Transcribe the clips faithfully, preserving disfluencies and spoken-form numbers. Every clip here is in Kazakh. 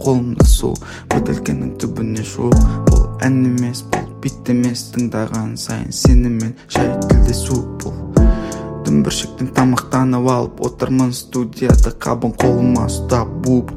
қолымда су бөтелкенің түбіне шу. Бұл ән емес, бұл бит емес, тыңдаған сайын сенімен жай тілдесу. Бұл дүмбіршіктің тамақтанып алып отырмын студияда, қабын қолыма ұстап буып.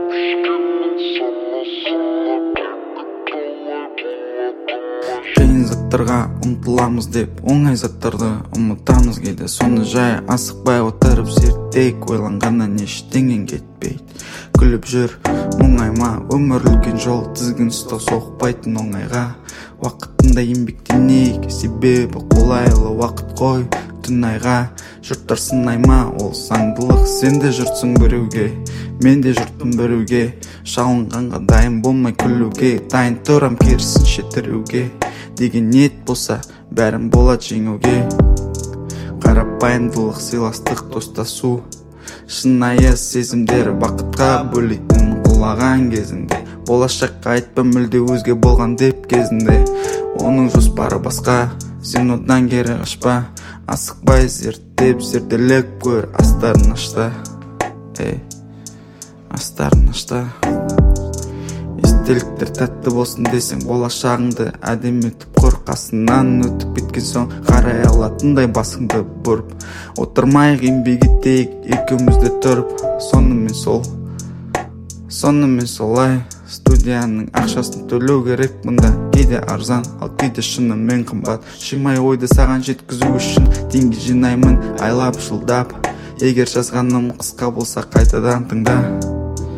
Қиын заттарға ұмтыламыз деп оңай заттарды ұмытамыз кейде. Соны жай асықпай отырып зерттейік, ойланғаннан ештеңен кетпейді. Күліп жүр мұңайма, өмір үлкен жол, тізгін ұстау соқпайтын оңайға. Уақытында еңбектенейік, себебі қолайлы уақыт қой түн айға. Жұрттар сынайма, ол заңдылық, сен де жұртсың біреуге, мен де жұрттың біреуге. Шалынғанға дайын болмай күлуге, дайын тұрам керісінше тіреуге. Деген ниет болса бәрін болады жеңуге. Қарапайымдылық, сыйластық, достасу, шынайы сезімдер бақытқа бөлейтін құлаған кезінде. Болашаққа айтпа мүлде өзге болған деп кезінде. Оның жоспары басқа, сен одан кері қашпа. Асықпай зерттеп зерделеп көр, астарын ашта. Эй, астарын ашта. Естеліктер тәтті болсын десең, болашағыңды әдемі етіп құр. Қасынан өтіп кеткен соң қарай алатындай басыңды бұрып. Отырмайық, еңбек етейік екеумізде тұрып. Сонымен сол, сонымен солай. Студияның ақшасын төлеу керек мұнда. Кейде арзан, ал кейде шынымен қымбат. Шимай ойды саған жеткізу үшін теңге жинаймын айлап жылдап. Егер жазғаным қысқа болса қайтадан тыңда,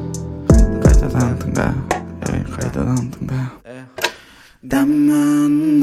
қайтадан тыңда, қайтадан тыңда. Дәмін